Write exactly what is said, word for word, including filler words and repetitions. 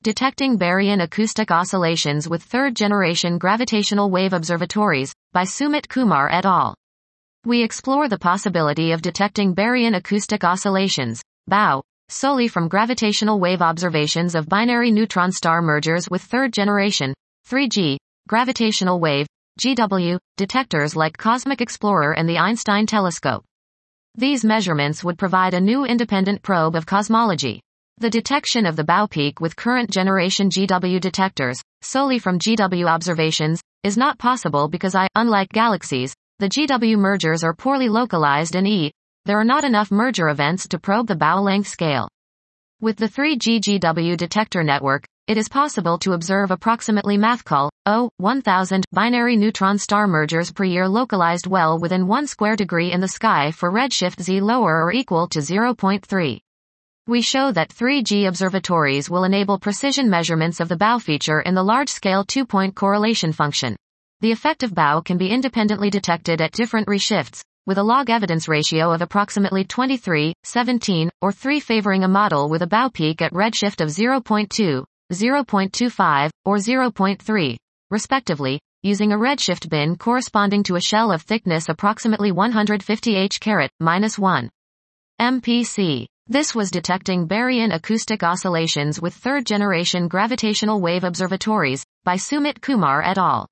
Detecting Baryon Acoustic Oscillations with Third-Generation Gravitational Wave Observatories, by Sumit Kumar et al. We explore the possibility of detecting baryon acoustic oscillations, B A O, solely from gravitational wave observations of binary neutron star mergers with third-generation, three G, gravitational wave, G W, detectors like Cosmic Explorer and the Einstein Telescope. These measurements would provide a new independent probe of cosmology. The detection of the B A O peak with current-generation G W detectors, solely from G W observations, is not possible because I, unlike galaxies, the G W mergers are poorly localized and E, there are not enough merger events to probe the B A O length scale. With the three G G W detector network, it is possible to observe approximately mathcal, O, one thousand, binary neutron star mergers per year localized well within one square degree in the sky for redshift Z lower or equal to zero point three. We show that three G observatories will enable precision measurements of the B A O feature in the large-scale two-point correlation function. The effect of B A O can be independently detected at different reshifts, with a log evidence ratio of approximately twenty-three, seventeen, or three favoring a model with a B A O peak at redshift of zero point two, zero point two five, or zero point three, respectively, using a redshift bin corresponding to a shell of thickness approximately one hundred fifty H carat, minus one M P C. This was detecting baryon acoustic oscillations with third-generation gravitational wave observatories, by Sumit Kumar et al.